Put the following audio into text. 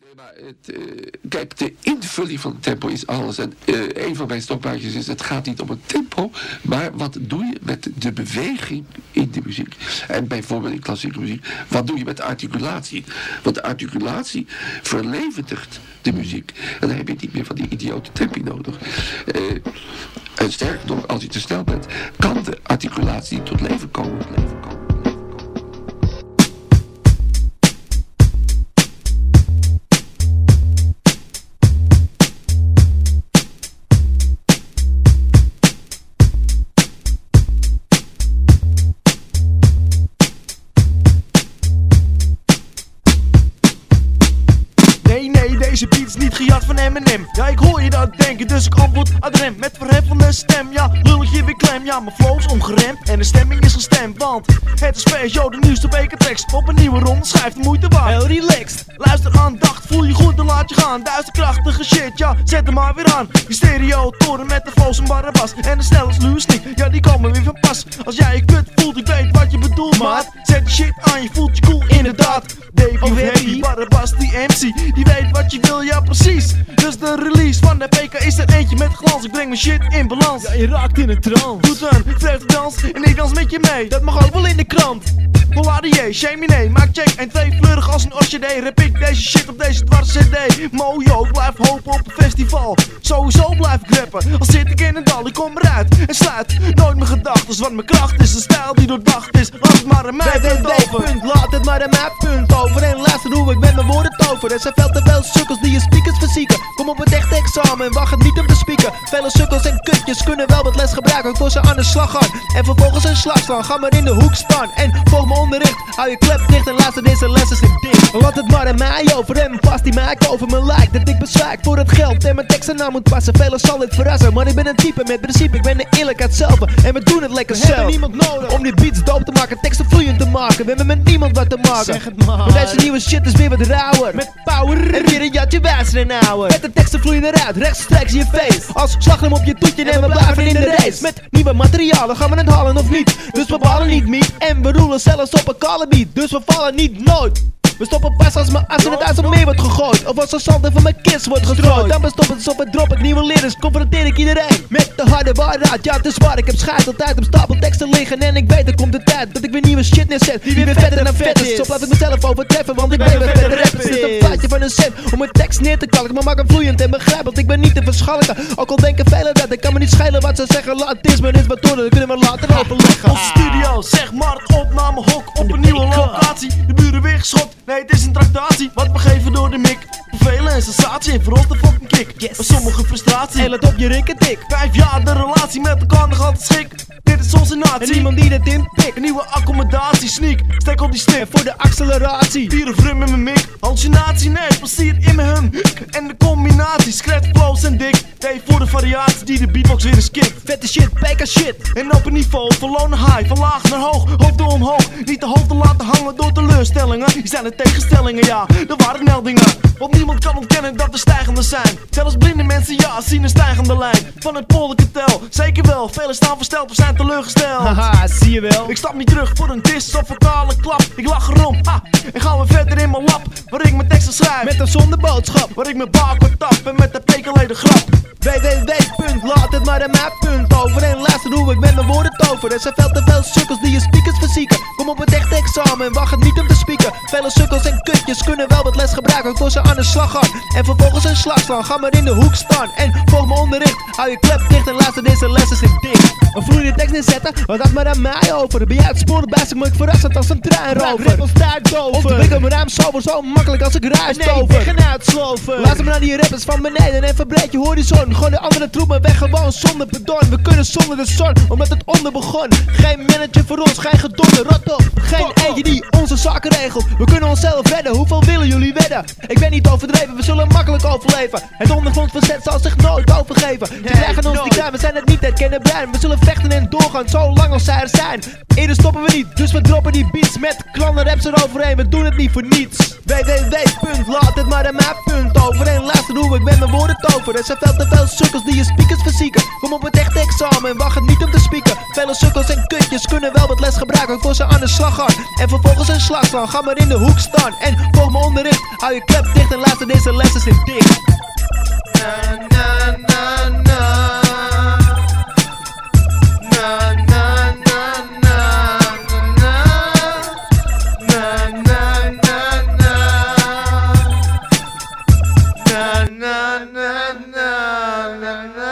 Maar kijk, de invulling van het tempo is alles. En een van mijn stokpaardjes is, het gaat niet om het tempo, maar wat doe je met de beweging in de muziek? En bijvoorbeeld in klassieke muziek, wat doe je met de articulatie? Want de articulatie verlevendigt de muziek. En dan heb je niet meer van die idiote tempi nodig. En sterker nog, als je te snel bent, kan de articulatie tot leven komen. Deze beat is niet gejat van Eminem. Ja, ik hoor je dat denken, dus ik antwoord ad rem. Met verheffende stem, ja, lulletje weer klem. Ja, mijn flow is ongeremd en de stemming is gestemd. Want het is Peugeot, de nieuwste bekertracks. Op een nieuwe ronde schrijft de moeite waard. Heel relaxed, luister aandacht, voel je goed, dan laat je gaan. Duisterkrachtige shit, ja, zet hem maar weer aan. Die stereo toren met de flows en Barabbas. En de snelle sluwe sneak, ja, die komen weer van pas. Als jij je kut voelt, ik weet wat je bedoelt, maat. Zet die shit aan, je voelt je cool, inderdaad. Davey of Happy, Barabbas, die MC, die weet wat je wil, ja precies. Dus de release van de PK is er eentje met glans. Ik breng mijn shit in balans. Ja, je raakt in een trance. Doet een vreugdedans en ik dans met je mee. Dat mag ook wel in de krant. Polarier, Cheminé, maak check en twee fleurig als een orchidee. Rap ik deze shit op deze dwars CD. Mojo, ik blijf hopen op een festival. Sowieso blijf ik rappen, al zit ik in een dal. Ik kom eruit en sluit nooit mijn gedachten. Want mijn kracht is een stijl die doordacht is. Laat het maar aan mij over. Laat het maar aan mij punt over. En luister hoe ik met mijn woorden tover. Er zijn veel te veel sukkels die je speakers verzieken. Kom op het echte examen en wacht het niet om te spieken. Vele sukkels en kutjes kunnen wel wat les gebruiken voor ze aan de slag gaan. En vervolgens een slag slaan, ga maar in de hoek staan. En volg me onderricht, hou je klep dicht en luister deze lessen in dicht. Laat het maar aan mij over en past die mij over me lijkt. Dat ik bezwijk voor het geld en mijn teksten nou moet passen. Velen zal dit verrassen, maar ik ben een type met principe. Ik ben de eerlijkheid zelf en we doen het lekker zelf. We hebben niemand nodig om die beats dope te maken, teksten vloeiend te maken. We hebben met niemand wat te maken. Zeg het maar. deze nieuwe shit is weer wat rauwer. Met power en weer een jatje wijzer en ouwer. Met de teksten vloeien eruit, rechtstreeks in je face. Als slagrem op je toetje en we blijven in de race. Met nieuwe materialen gaan we het halen of niet. Dus we ballen niet meet en we roelen zelfs op een kale beat. Dus we vallen niet nooit. We stoppen pas als mijn as in het ijs op meer wordt gegooid. Of als er zand van mijn kist wordt gestrooid. Dan bestop het op en drop ik nieuwe lyrics. Confronteer ik iedereen met de harde waarheid. Ja, het is waar, ik heb schijt altijd op stapel teksten liggen. En ik weet er komt de tijd dat ik weer nieuwe shit neerzet. Die weer verder dan vet is. Zo laat ik mezelf overtreffen, want ik ben weer verder rapper. Het is een plaatje van een cent om mijn tekst neer te kalken. Maar maak hem vloeiend en begrijpelijk, ik ben niet te verschalken. Ook al denken velen dat ik kan me niet schelen wat ze zeggen. Laat het is maar eens wat door, dat kunnen we later overleggen. Onze studio, zeg maar opname hok op een nieuwe locatie. De buren weer geschopt. Nee, het is een tractatie, wat we geven door de mik. Vervelen en sensatie en voor ons de fucking kick. Yes. Sommige frustratie, en let op je rik en tik. 5 jaar de relatie met elkaar nog altijd schik. Dit is onze natie, en niemand die dit inpikt. Een nieuwe accommodatie, sneak, steek op die stick. En voor de acceleratie, vier of rum in mijn mik. Hallucinatie, nee, plezier in mijn hum. En de combinatie, scratch, flows en dik. Nee, voor de variatie die de beatbox weer eens kikt. Vette shit, peka shit. En op een niveau, van low naar high, van laag naar hoog, hoofd door omhoog. Niet de hoofd te laten hangen door teleurstellingen. Die zijn de tegenstellingen, ja, er waren meldingen. Want niemand kan ontkennen dat er stijgende zijn. Zelfs blinde mensen, ja, zien een stijgende lijn. Van het polderkartel, zeker wel. Velen staan versteld, we zijn teleurgesteld. Haha, zie je wel. Ik stap niet terug voor een dis of een kale klap. Ik lach erom, ha, en gaan we verder in mijn lab. Waar ik mijn teksten schrijf, met een zonde boodschap. Waar ik mijn barcode tap en met de pekeleden grap. Laat het maar aan mij punt over. En luister hoe ik met mijn woorden tover. Er zijn veel te veel sukkels die je speakers verzieken. Kom op het echte examen en wacht het niet om te spieken. Vele sukkels en kutjes kunnen wel wat les gebruiken voor ze aan de slag gaan. En vervolgens een slag slaan, ga maar in de hoek staan. En volg me onderricht, hou je klep dicht en luister deze lessen in dicht. Een vloeiende tekst neerzetten, wat dat maar aan mij over. Ben jij het sporen bij zich, maar ik verrassend als een treinrover. Rippels tijd over. Ontwikkel mijn ruim sober, zo makkelijk als ik ruis tover. Nee, uitsloven. Luister maar naar die rappers van beneden en verbreed je horizon. Gooi de andere troepen weg, gewoon zonder pardon. We kunnen zonder de zon, omdat het onder begon. Geen manager voor ons, geen gedonder, rot op. Geen eentje die onze zaken regelt. We kunnen onszelf redden, hoeveel willen jullie wedden? Ik ben niet overdreven, we zullen makkelijk overleven. Het ondergrondverzet zal zich nooit overgeven. Ze krijgen ons niet aan, we zijn het niet, het kennen brein. We zullen vechten en doorgaan, zolang als zij er zijn. Eerder stoppen we niet, dus we droppen die beats met klannen raps eroverheen. We doen het niet voor niets. Laat het maar aan mij punt over. En luister hoe ik met mijn woorden tover. Er zijn veel te veel sukkels die je speakers verzieken. Kom op het echte examen en wacht het niet om te spieken. Vele sukkels en kutjes kunnen wel wat les gebruiken voor ze aan de slag gaan. En vervolgens een slag slaan, ga maar in in de hoek staan en volg me onderricht. Hou je klep dicht en luister deze lessen zijn dik. Na na na na. Na na na na na. Na na na na. Na na na na na.